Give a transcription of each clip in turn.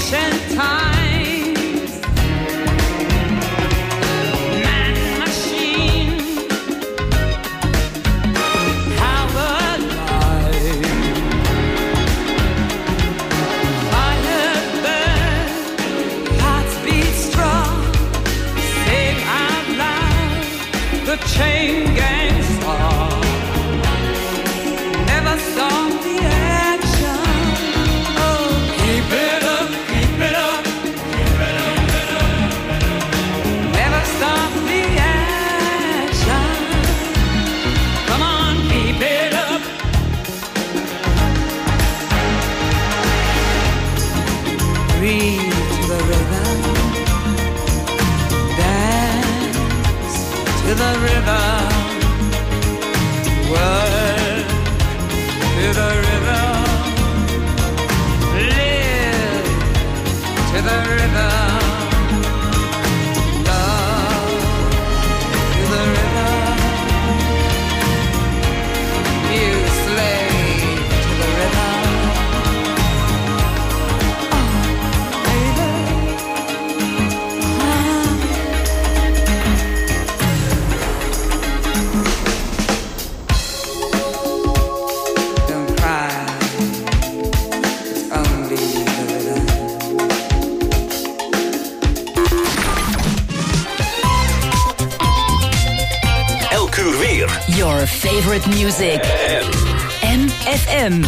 Your favorite music. MFM.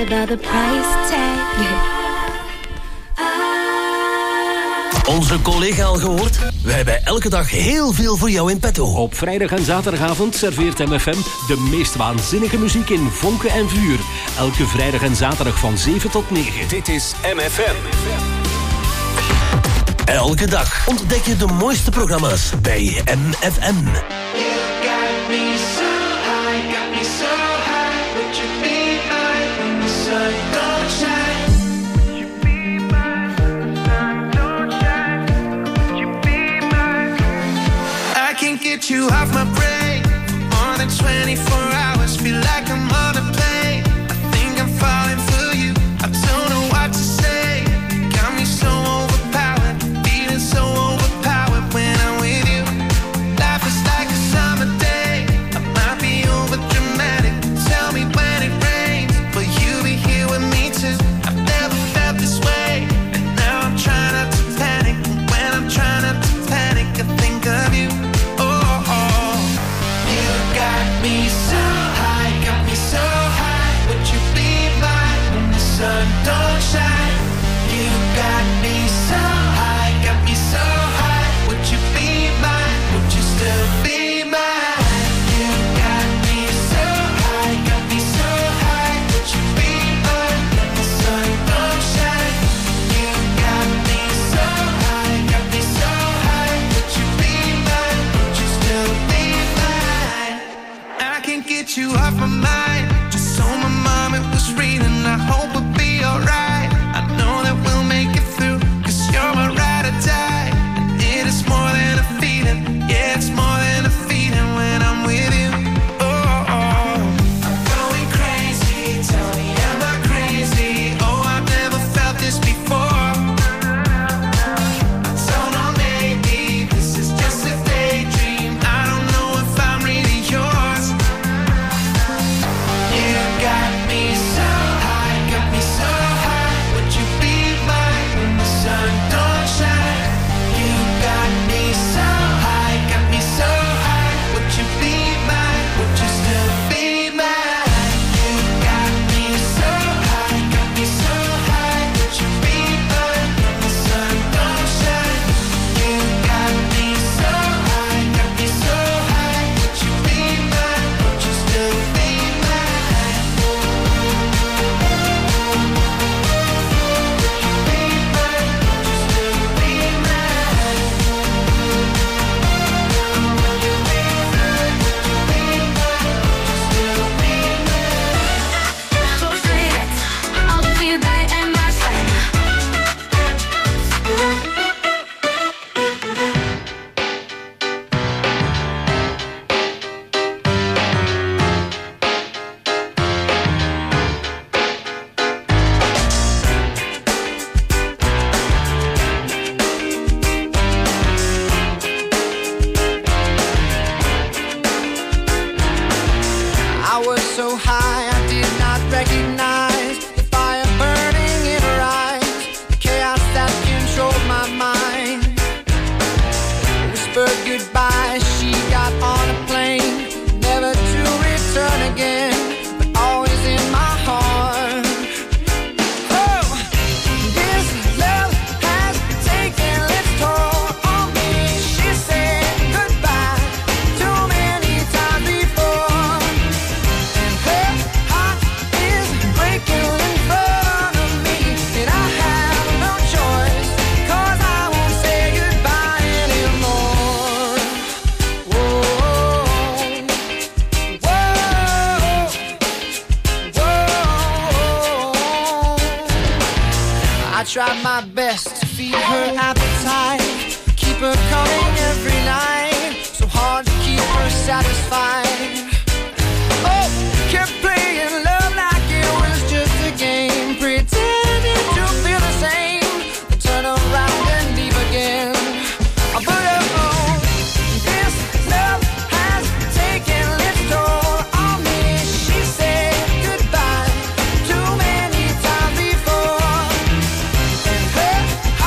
about the price tag. Onze collega al gehoord? We hebben elke dag heel veel voor jou in petto. Op vrijdag en zaterdagavond serveert MFM de meest waanzinnige muziek in vonken en vuur. Elke vrijdag en zaterdag van 7 tot 9. Dit is MFM. Elke dag ontdek je de mooiste programma's bij MFM. Get you off my brain more than 24 hours. Feel like I'm on a plane. I think I'm falling for you. I don't know what to say. Got me so overpowered, feeling so overpowered when I'm with you. Life is like a summer day. I might be over dramatic. Tell me when it rains, will you be here with me too? I've never felt this way, and now I'm trying not to panic. And when I'm trying not to panic, I think of you. Me so high, got me so high. Would you be mine when the sun don't shine? You got me so high, got me so high. Would you be mine? Would you still be mine? You got me so high, got me so high. Would you be mine when the sun don't shine? You got me so high, got me so high. Would you be mine? Would you still be mine? I can't get you off my mind. Just so my mom it was reading. I hope we'll be alright. I know that we'll make it through, 'cause you're my ride or die. And it is more than a feeling. Yeah, it's more than a feeling when I'm with you. Oh, oh. I'm going crazy. Tell me, am I crazy? Oh, I've never felt this before. I don't know, maybe this is just a daydream. I don't know if I'm really yours. You got me so high, got me so high. Would you be mine when the sun don't shine? You got me so high, got me so high. Would you be mine? Would you still be mine? You got me so high, got me so high. Would you be mine when the sun don't shine? You got me so high, got me so high. Would you be mine? Would you still be mine? So sweet, I'll feel that in my sight. I was so high, I did not recognize the fire burning in her eyes, the chaos that controlled my mind. Whispered goodbye, she got on a plane, never to return again, but always in my heart. Oh, this love has taken its toll on me. She said goodbye too many times before. Her heart is breaking in front of me, and I have no choice, 'cause I won't say goodbye anymore. Whoa, whoa, whoa. I tried my best to feed her appetite, keep her coming every night, so hard to keep her satisfied. Oh, kept playing love like it was just a game, pretending to feel the same, then turn around and leave again. But oh, this love has taken its toll on me. She said goodbye too many times before, and her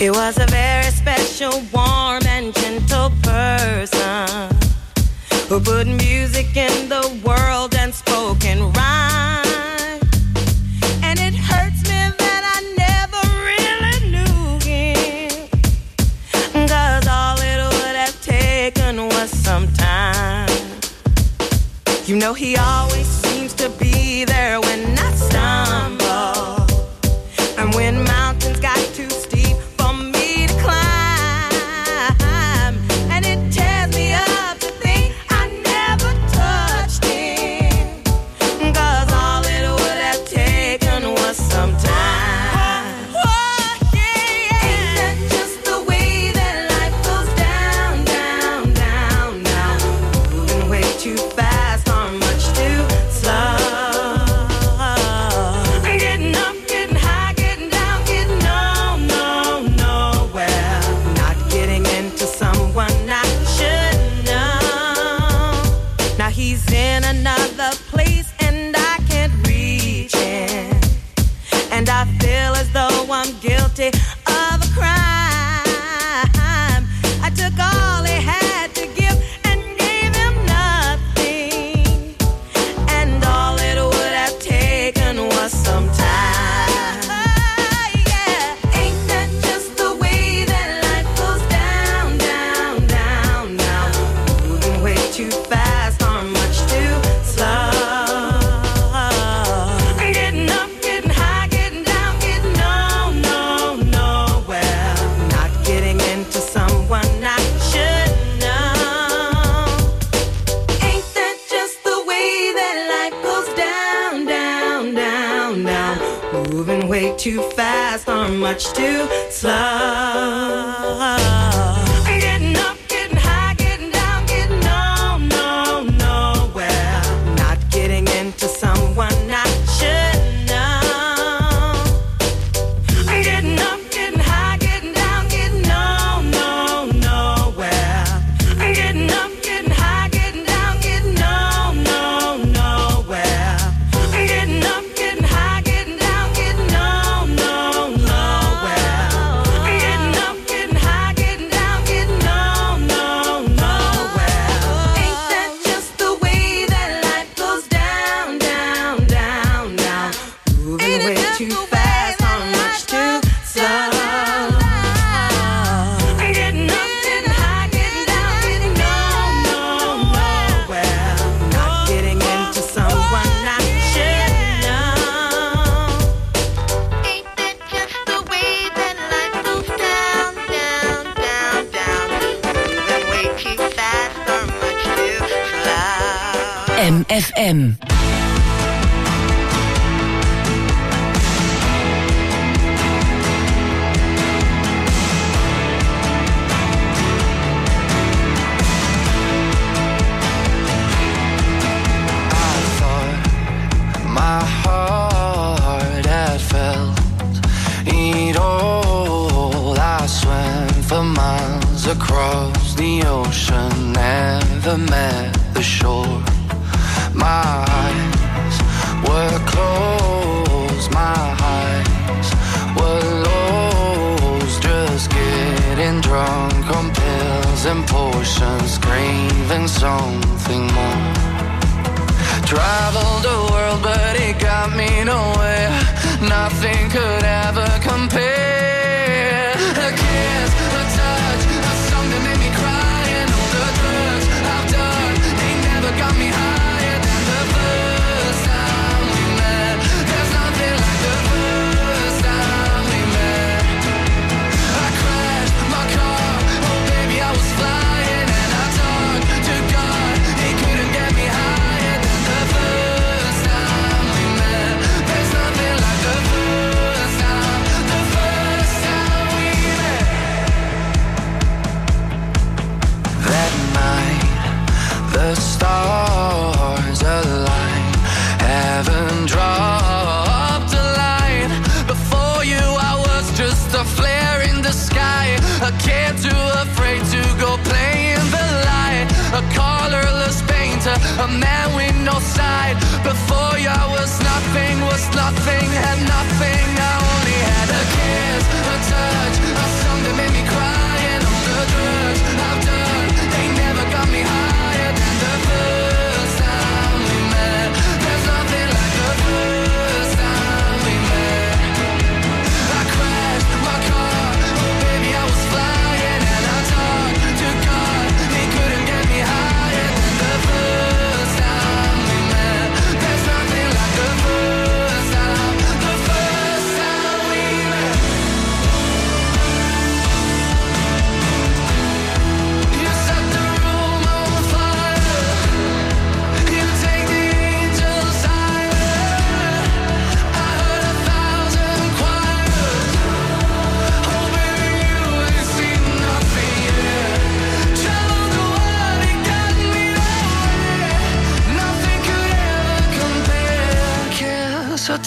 He was a very special, warm and gentle person who put music in the world and spoke in rhyme. And it hurts me that I never really knew him, 'cause all it would have taken was some time. You know he always seems to be there when I stumble, and when mountains got too steep for me to climb, and it tears me up to think I never touched him, 'cause all it would have taken was some time. Oh, yeah. Ain't that just the way that life goes down, down, down, down, moving way too fast or much too slow. Getting up, getting high, getting down, getting nowhere. Not getting into someone I should know. Now he's in another place and I can't reach him, and I feel as though I'm guilty of a crime. I took all he had to give and gave him nothing, and all it would have taken was some time. Yeah. Ain't that just the way that life goes down, down, down, down, moving way too fast or much too slow. Getting up, getting high, getting down, getting nowhere. Not getting into someone I should know. Ain't that just the way that life goes down, down, down, down, moving way too fast or much too slow. Getting up, getting high, getting down, getting nowhere. Not getting into someone I should know. Getting up, getting high, getting down, getting nowhere. Getting up, getting high, getting down, getting nowhere. Getting up, getting high, getting down, getting nowhere. Getting up, getting high, getting down, getting nowhere. Ain't that just the way that life goes down, down, down, down, moving way too fast or much too slow. Getting up, getting high, getting down, getting nowhere. Not getting into someone I should know. Ain't that just the way that life goes down, down, down, down, moving way too fast or much too slow. MFM. I thought my heart had felt it all. I swam for miles across the ocean, never met the shore. My eyes were closed, my eyes were lost, just getting drunk on pills and potions, craving something more. Traveled the world, but it got me nowhere. Nothing could ever compare. A kiss, a touch, a song that made me cry, and all the drugs I've done, they never got me higher than the first time we met. There's nothing like the first time we met. I crashed my car, oh baby I was flying, and I talked to God, he couldn't get me higher than the first time we met. There's nothing like the first time we met. That night, the stars aligned, heaven dropped a line. Before you I was just a flare in the sky, a kid too afraid to go play in the light, a colorless painter, a man with no side. Before you I was nothing, had nothing. I only had a kiss, a touch, a song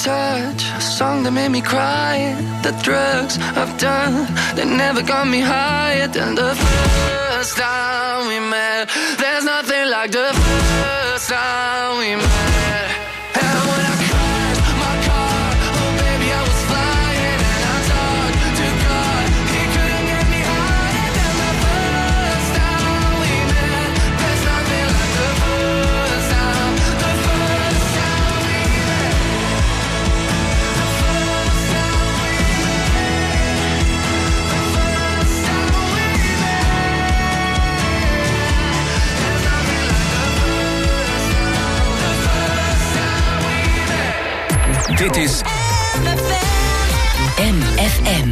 touch, a song that made me cry. The drugs I've done, they never got me higher than the first time we met. There's nothing like the first time we met. And when I crashed my car, oh baby I was flying. And I talked to God, he couldn't get me higher than the first time we met. There's nothing like the first time we met. The first time we met. The first time we met. There's nothing like the first time we met. Dit is MFM.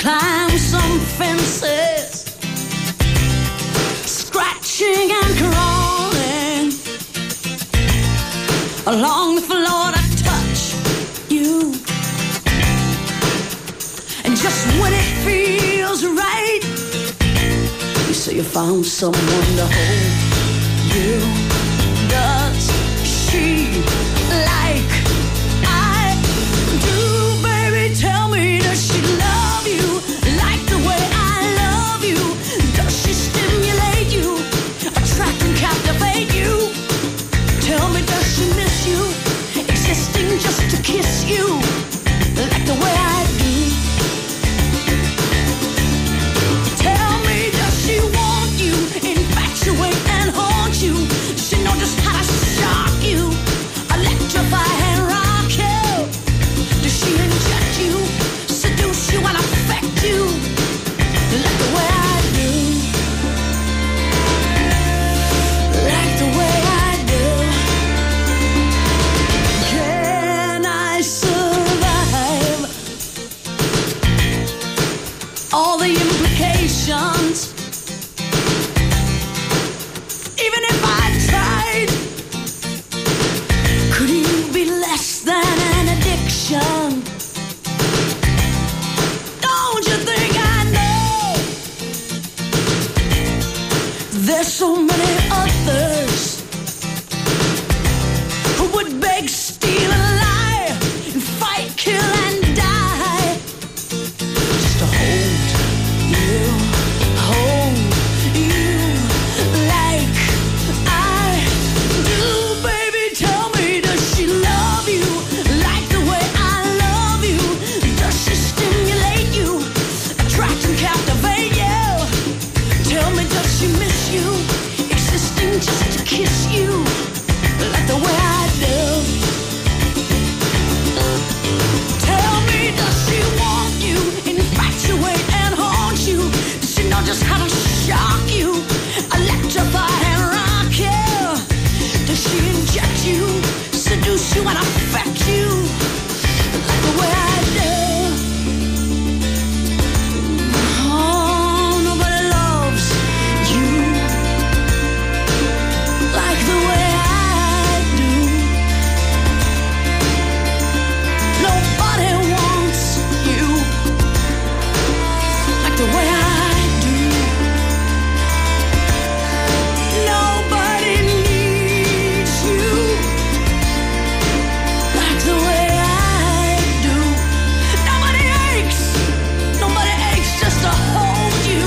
climb some fences, scratching and crawling along the floor to touch you. And just when it feels right, you say you found someone to hold you. Does she like I do, baby? Tell me, does she love you like the way I love you? Does she stimulate you, attract and captivate you? Tell me, does she miss you, existing just to kiss you like the way I do? Tell me, does she want you, infatuate and haunt you? Does she know just how to shock you, electrify and rock you? Does she inject you, seduce you and affect you like the way I do? Like the way I do. Can I survive all the implications? Even if I tried, could you be less than an addiction? Don't you think I know there's so many others who would beg, steal, and lie, and fight, kill, and die just to hold you like I do, baby. Tell me, does she love you like the way I love you? Does she stimulate you, attract and captivate you? Tell me, does she miss you, existing just to kiss you like the way I do? Tell me, does she want you, infatuate and haunt you? Does she know just how to shock you, electrify and rock you? Does she inject you, seduce you and affect you like the way I do? Oh, nobody loves you like the way I do. Nobody wants you like the way I do. Nobody needs you like the way I do. Nobody aches just to hold you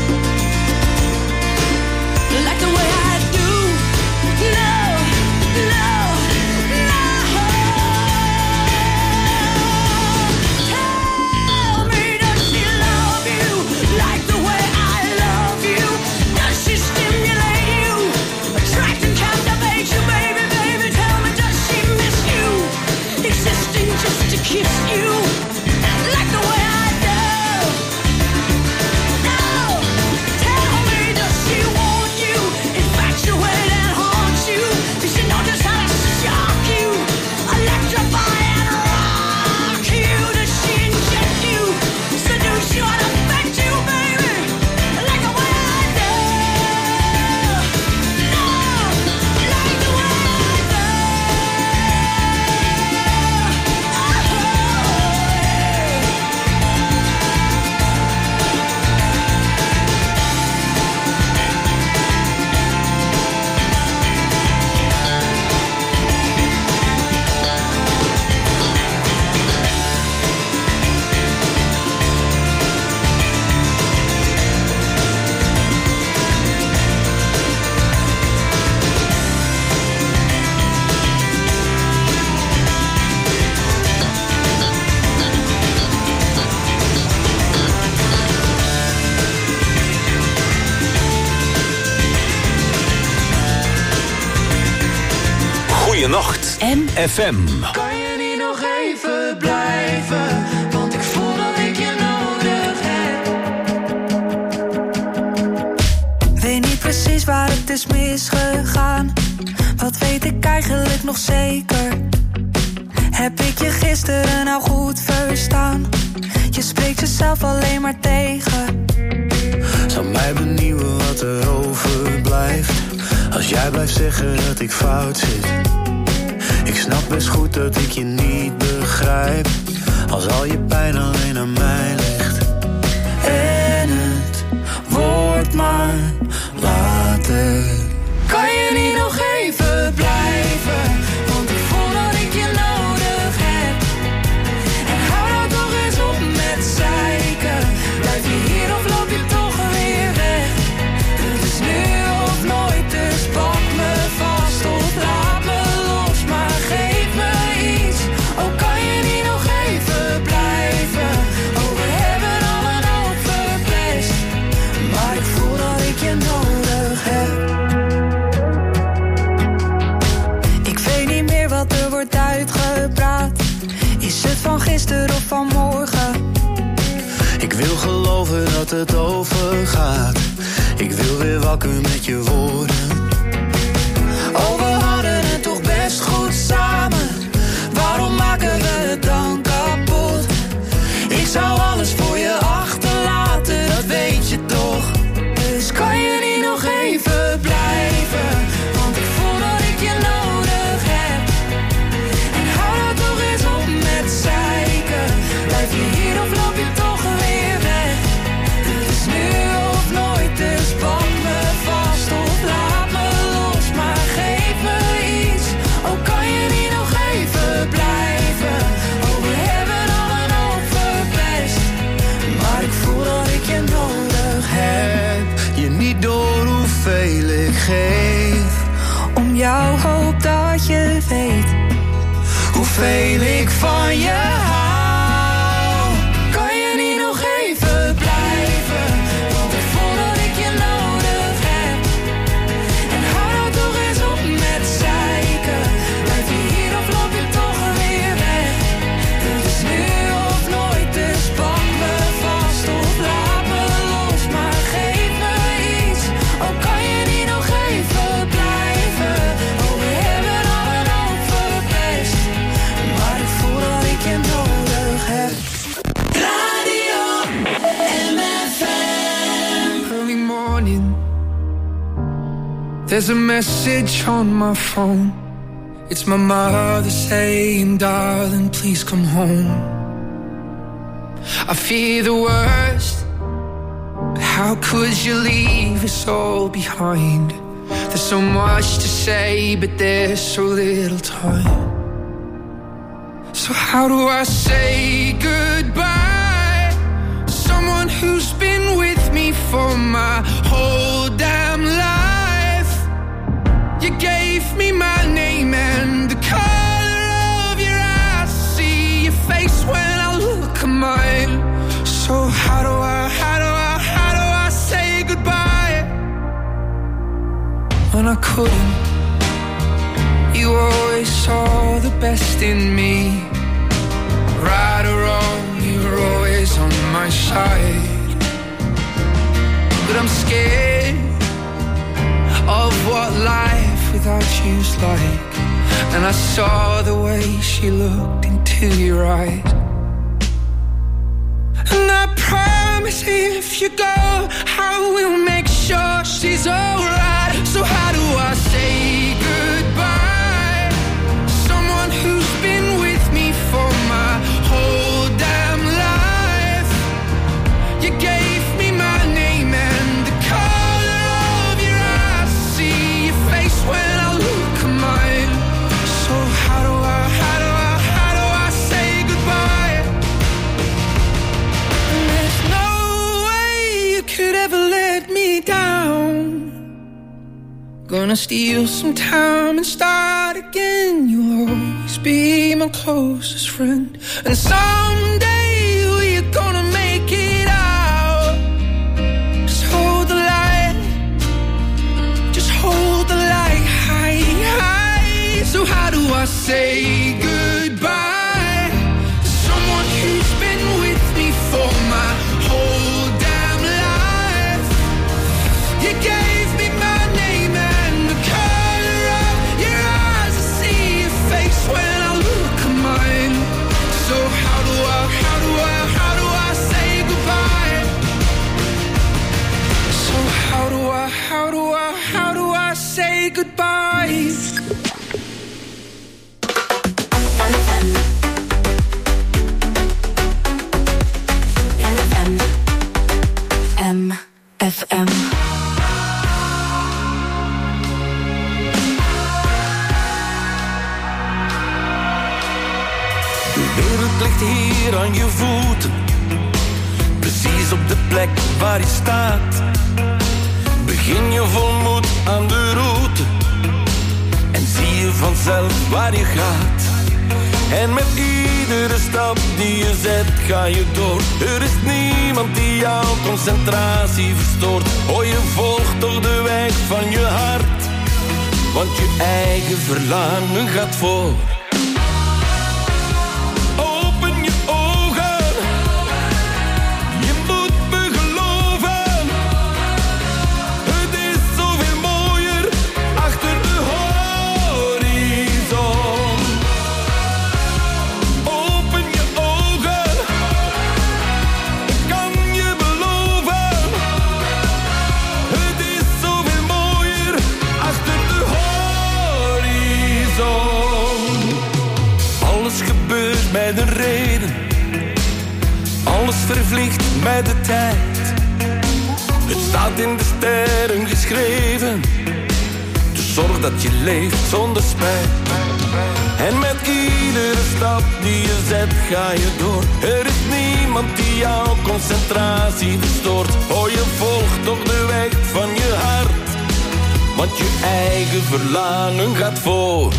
like the way I do. No, no, no. Tell me, does she love you like the way I love you? Does she stimulate you, attract and captivate you, baby, baby? Tell me, does she miss you, existing just to kiss you like the way I do? No, tell me, does she want you, infatuate and haunt you? Does she know just how to shock you, electrify and rock you? Does she inject you, seduce you and affect you, baby, like the way I do? No, like the way I do. Goeienacht. FM. Kan je niet nog even blijven? Want ik voel dat ik je nodig heb. Weet niet precies waar het is misgegaan. Wat weet ik eigenlijk nog zeker? Heb ik je gisteren nou goed verstaan? Je spreekt jezelf alleen maar tegen. Zou mij benieuwen wat er overblijft als jij blijft zeggen dat ik fout zit. Ik snap best goed dat ik je niet begrijp als al je pijn alleen aan mij ligt. En het wordt maar later. Kan je niet nog even blijven? Want ik voel dat ik je nodig heb. En hou nou toch eens op met zeiken. Blijf je hier of loop je toch weer weg? Het is nu of nooit, dus pak me vast of laat me los. Maar geef me iets, oh kan je niet nog even blijven? Oh we hebben al een hoop verpest, maar ik voel dat ik je nodig heb. Ik weet niet meer wat er wordt uitgepraat. Is het van gisteren of van morgen? Ik wil geloven dat het overgaat. Ik wil weer wakker met je woorden. Oh, we hadden het toch best goed samen. Waarom maken we het dan kapot? Ik zou alles voor je achterlaten, dat weet je toch. Dus kan je niet nog even blijven? Want ik voel dat ik je nodig heb. En hou nou toch eens op met zeiken. Blijf je hier of loop je toch weer weg? Het is nu of nooit, dus pak me vast of laat me los. Maar geef me iets, oh kan je niet nog even blijven? Oh we hebben al een hoop verpest, maar ik voel dat ik je nodig heb. Je niet door hoeveel ik geef. Om jou hoop dat je weet hoeveel ik van je hou. Kan je niet nog even blijven? Want ik voel dat ik je nodig heb. En hou nou toch eens op met zeiken. Blijf je hier of loop je toch weer weg? Het is nu of nooit, dus pak me vast of laat me los. Maar geef me iets, oh kan je niet nog even blijven? Oh we hebben al een hoop verpest, maar ik voel dat ik je nodig heb. Radio MFM. Early morning, there's a message on my phone. It's my mother saying, darling, please come home. I fear the worst, but how could you leave us all behind? There's so much to say, but there's so little time. So how do I say goodbye to someone who's been with me for my whole damn life? You gave me my name and the color of your eyes. See your face when I look at mine. So how do I say goodbye when I couldn't? You always saw the best in me. Right or wrong, you were always on my side. But I'm scared of what life without you's like. And I saw the way she looked into your eyes. And I promise if you go, I will make sure she's alright. So how do I say goodbye? Someone who's been with me for my whole damn life. You gave me my name and the color of your eyes. See your face when I look at mine. So how do I say goodbye? And there's no way you could ever let me down. Gonna steal some time and start again. You'll always be my closest friend. And someday we're gonna make it out. Just hold the light. Just hold the light high, high. So how do I say goodbye to someone who's been with me for my whole damn life? You gave me my name and the color of your eyes. I see your face when I look at mine. So how do I goodbye. FM. De wereld ligt hier aan je voeten, precies op de plek waar je staat. Begin je vol moed aan de route en zie je vanzelf waar je gaat. En met iedere stap die je zet ga je door. Er is niemand die jouw concentratie verstoort. Oh, je volgt toch de weg van je hart, want je eigen verlangen gaat voor. Open je ogen, je moet me geloven. Het is zoveel mooier achter de horizon. Open je ogen, ik kan je beloven. Het is zoveel mooier achter de horizon. Alles gebeurt met een reden, alles vervliegt met de tijd. Het staat in de sterren geschreven, dus zorg dat je leeft zonder spijt. En met iedere stap die je zet ga je door. Er is niemand die jouw concentratie verstoort. Oh, je volgt toch de weg van je hart, want je eigen verlangen gaat voor.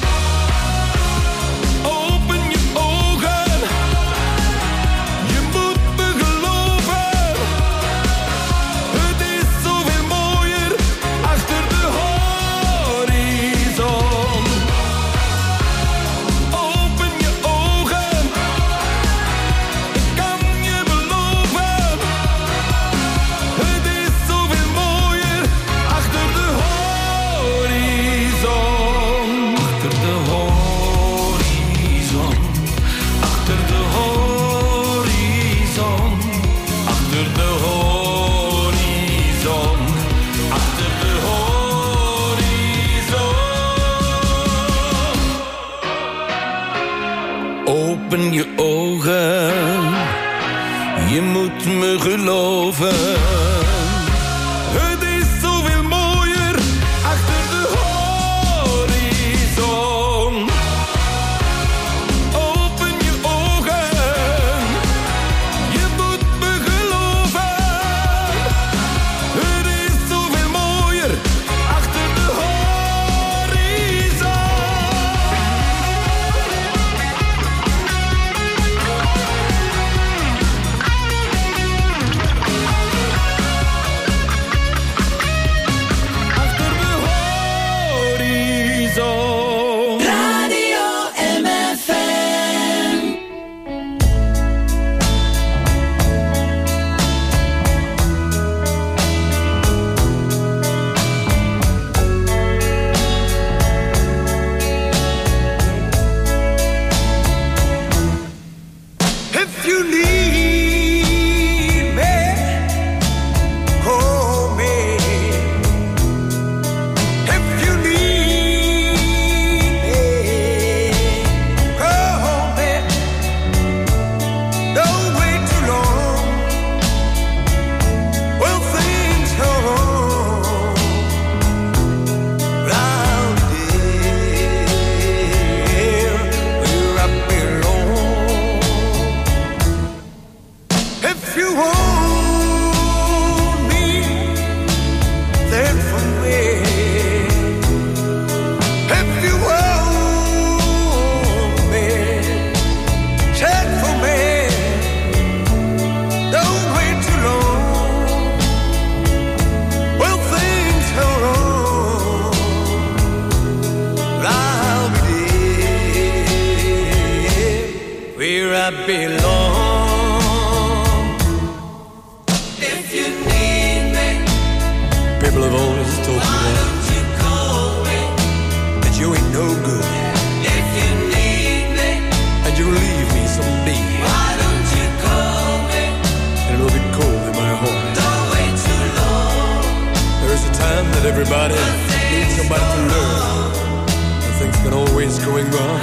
Open je ogen, je moet me geloven. Het is zoveel mooier achter de horizon. Open je ogen, ik kan je beloven. Het is zoveel mooier achter de horizon. Achter de horizon. Achter de horizon. Achter de horizon. Achter de horizon. Open je ogen, je moet me geloven. Het is zoveel mooier achter de horizon. Open je ogen, je moet me geloven. Het is zoveel mooier achter de horizon. Achter de horizon. Radio MFM. If you need me, call me. If you need me, call me. Don't wait too long. Well, things go wrong. But I'll be there where I belong. If you want me, then for me. If you want me, check for me. Don't wait too long. Well, things go wrong, but I'll be there where I belong. If you need me, People have always told me that you call me. that you ain't no good If you need me, and you'll leave me someday. why don't you call me? And it'll be cold in my heart. Don't wait too long. There's a time that everybody needs somebody to love. Things can always going wrong.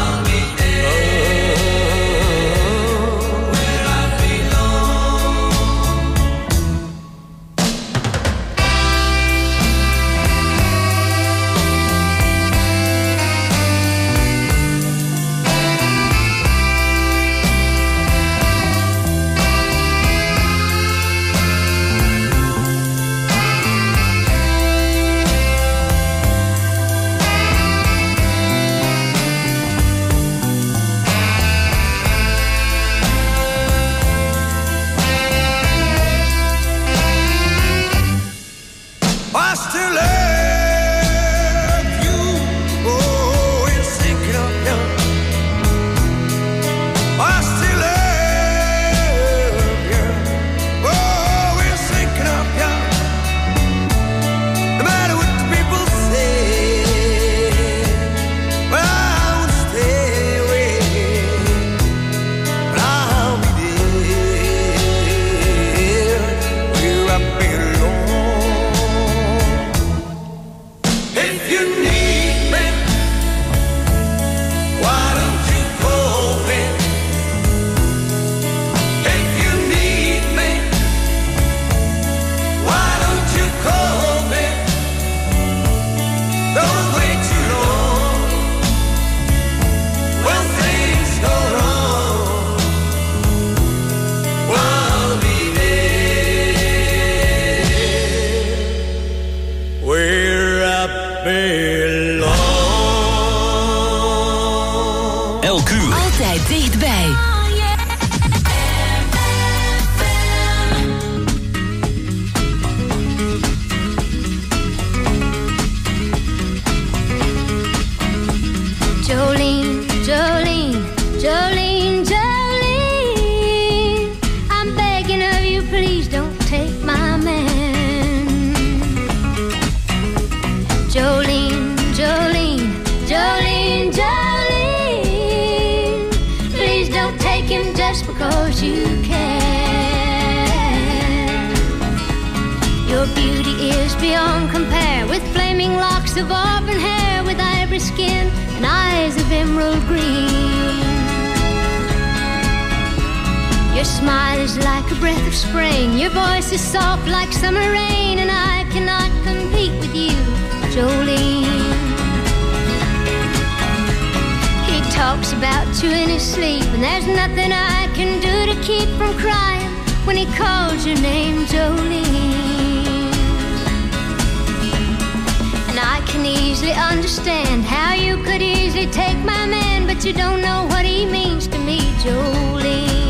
Elk uur. Altijd dichtbij. Jolene, Jolene, Jolene, Jolene, I'm begging of you, please don't take my man. Jolene, Jolene, Jolene, Jolene, please don't take him just because you can. Your beauty is beyond compare, with flaming locks of auburn hair, with ivory skin and eyes of emerald green. Your smile is like a breath of spring, your voice is soft like summer rain, and I cannot compete with you, Jolene. He talks about you in his sleep, and there's nothing I can do to keep from crying when he calls your name, Jolene. And I can easily understand how you could easily take my man, but you don't know what he means to me, Jolene.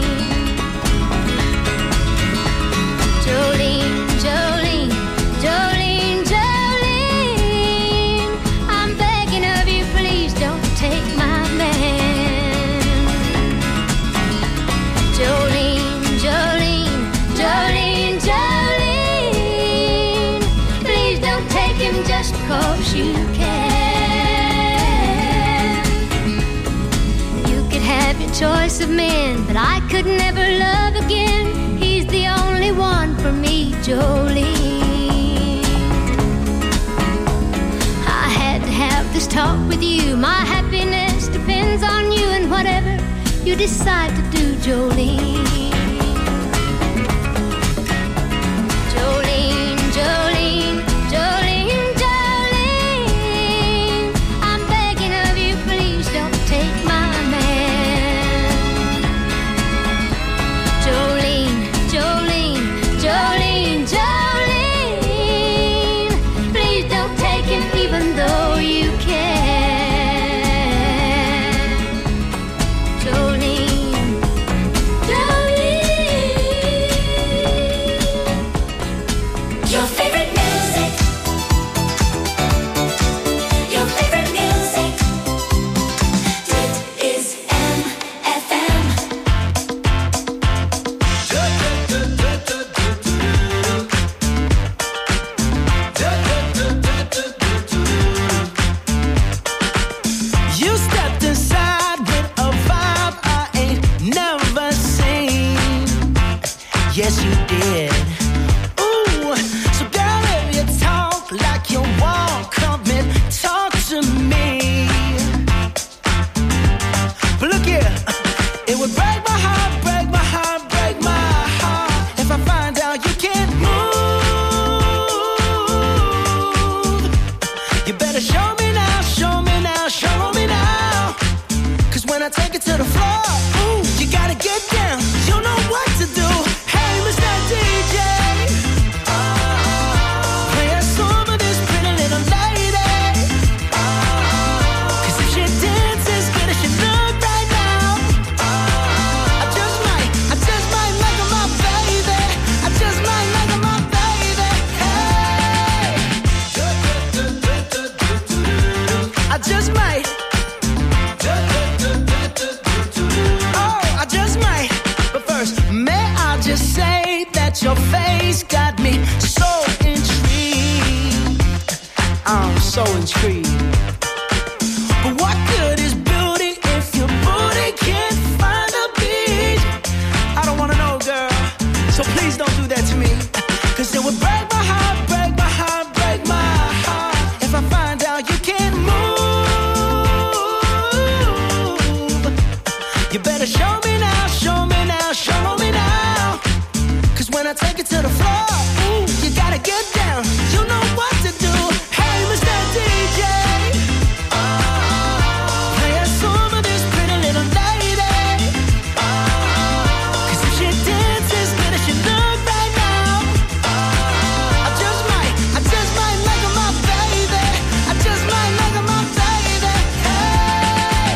Jolene, Jolene, Jolene, Jolene, I'm begging of you, please don't take my man. Jolene, Jolene, Jolene, Jolene, please don't take him just because you can. You could have your choice of men, but I could never love again. He's the only one for me, Jolene. I had to have this talk with you. My happiness depends on you, and whatever you decide to do, Jolene. Jolene, Jolene, Jolene, Jolene, I'm begging of you, please don't take my man. Jolene, Jolene, Jolene, Jolene, please don't take him even though you can. Jolene, Jolene. face got me so intrigued. I'm so intrigued. But what good is beauty if your booty can't find a beat? I don't wanna know, girl, so please don't do that to me. Cause it would break my heart, break my heart, break my heart if I find out you can't move. You better show me now, show me now, show me now. Cause when I take it to the floor, ooh, you gotta get down. You know what to do. Hey, Mr. DJ, play a song for this pretty little lady. Cause if she dances good as she look right now, I just might make her my baby. I just might make her my baby. Hey,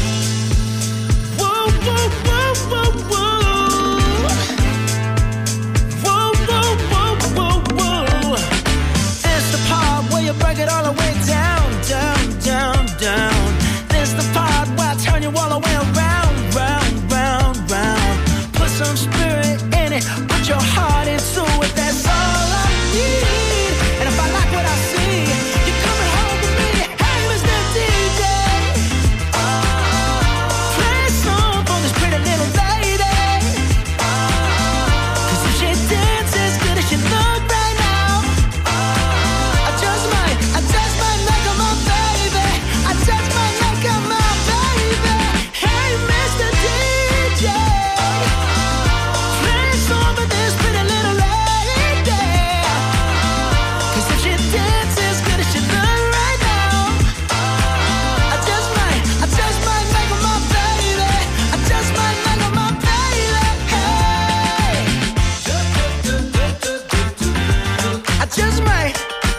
woo, woo, woo, woo, woo. Woo, woo, woo, woo, woo. It's the part where you break it all the way down, down, down, down. This the part where I turn you all the way around, round, round, round. Put some spirit in it, put your heart into it. That's all I need. And if I like what I see, you're coming home with me. Hey, Mr. DJ, play a song for this pretty little lady. Cause if she dances good as she look right now, I just might make her my baby. I just might make her my baby. Hey, Mr. DJ, play a song for this pretty little lady. Cause if she dances good as she look right now, I just might make her my baby. I just might make her my baby. Hey, I just might.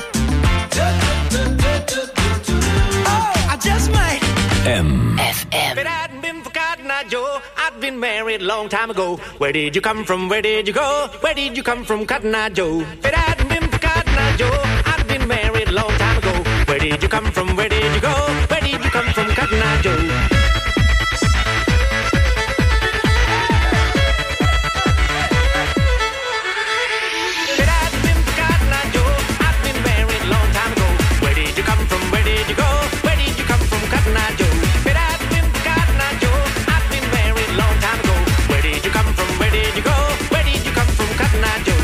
Oh, I just might. FM. If it hadn't been for Cotton Eye Joe, I'd been married a long time ago. Where did you come from? Where did you go? Where did you come from, Cotton Eye Joe? If it hadn't been for Cotton Eye Joe, I'd been married a long time ago. Where did you come from? Where did you go? Where did you come from, Cotton Eye Joe? If it hadn't been for Cotton Eye Joe, I'd been married a long time ago. Where did you come from? Where did you go? Where did you come from, Cotton Eye Joe? If it hadn't been for Cotton Eye Joe, I'd been married a long time ago. Where did you come from? Where did you go? Where did you come from, Cotton Eye Joe?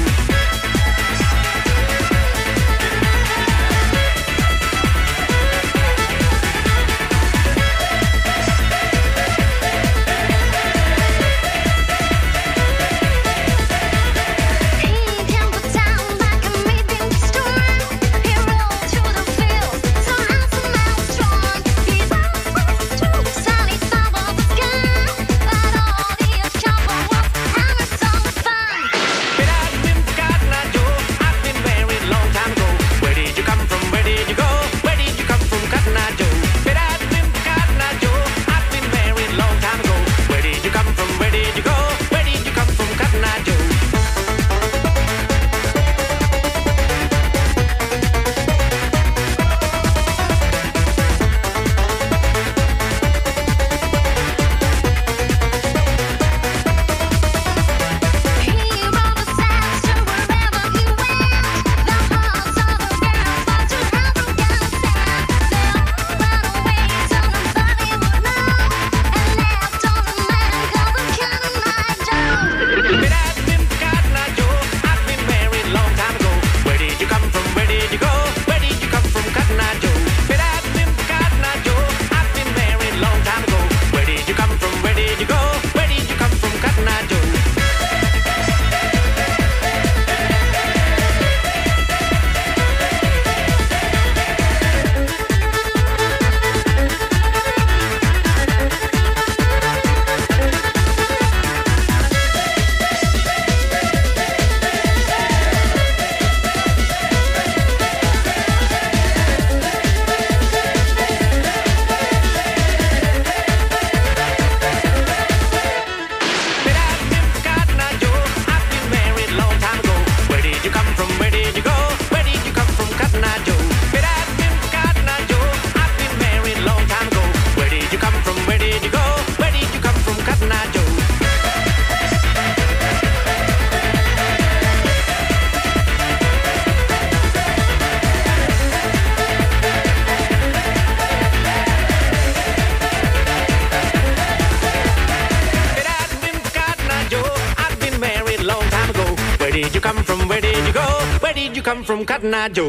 did you go? Where did you come from, Cotton Eye Joe?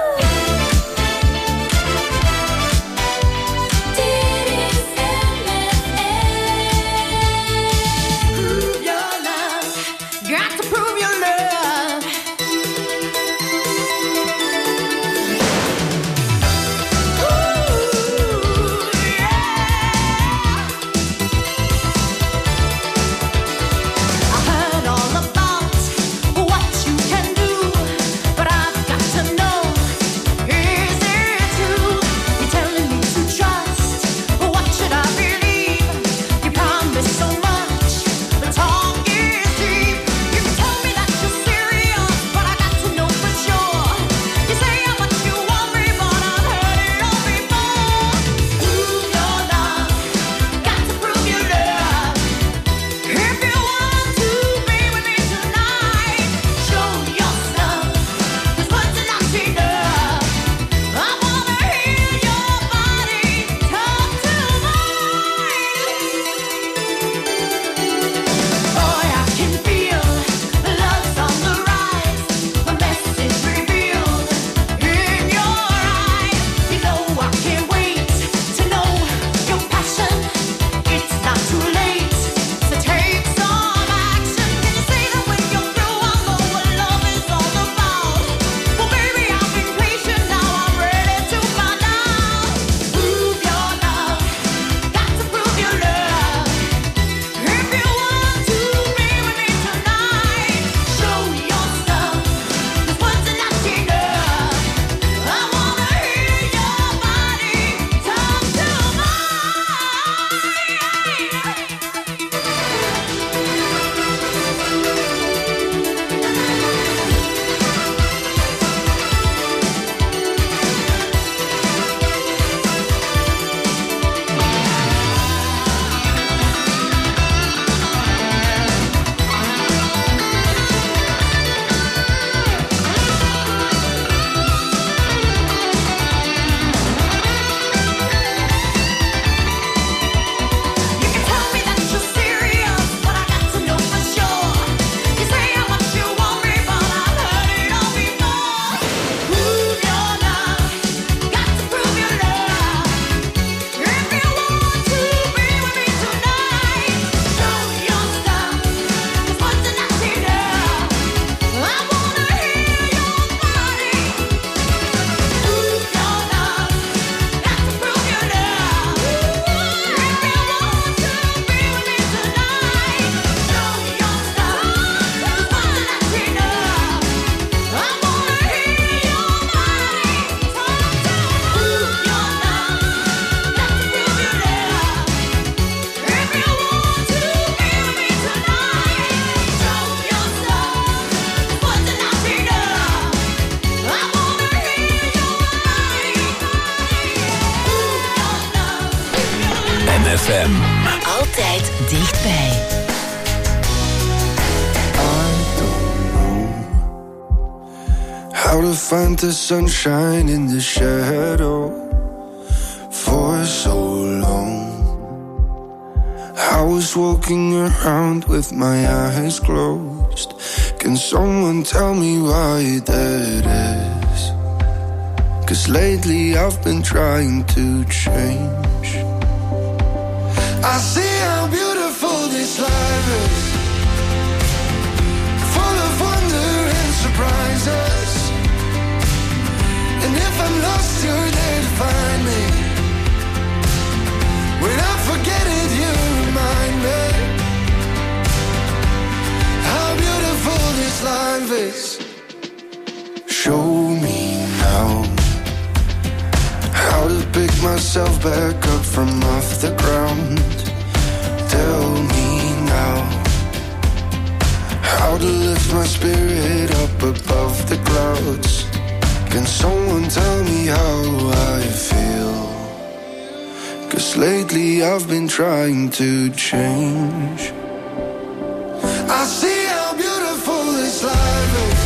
FM. Altijd dichtbij. How to find the sunshine in the shadow for so long. I was walking around with my eyes closed. Can someone tell me why that is? 'Cause lately I've been trying to change. I see how beautiful this life is, full of wonder and surprises. And if I'm lost, you're there to find me. When I forget it, you remind me how beautiful this life is. Show me now how to pick myself back up from off the ground. Tell me now how to lift my spirit up above the clouds. Can someone tell me how I feel? 'Cause lately I've been trying to change. I see how beautiful this life is,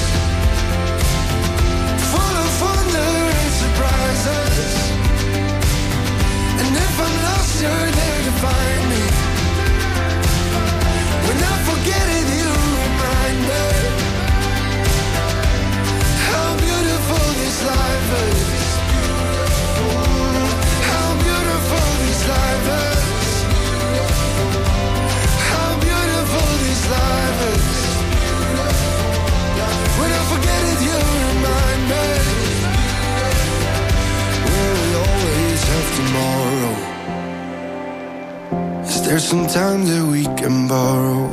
full of wonder and surprises. And if I'm lost, you're there to find me. When I forget it, you remind me There's some time that we can borrow.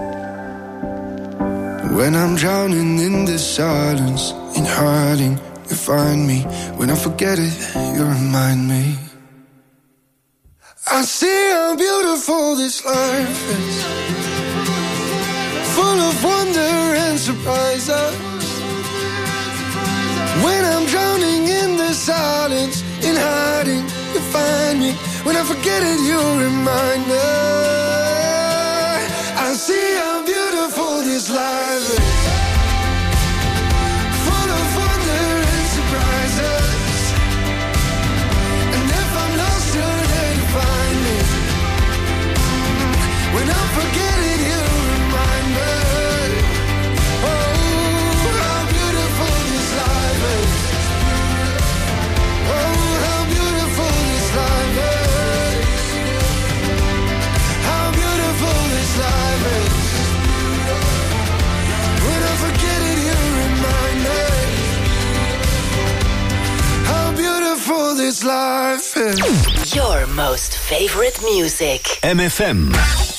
When I'm drowning in the silence, in hiding, you find me. When I forget it, you remind me. I see how beautiful this life is, full of wonder and surprises. When I'm drowning in the silence, in hiding, you find me. When I forget it, you remind me. I see how beautiful this life is, full of wonder and surprises. And if I'm lost, you're there to find me. When I forget it, you remind me. Oh, how beautiful this life is. Oh, how beautiful this life is. How beautiful this life is. When I forget it, you remind me. How beautiful this life is. Your most favorite music. MFM.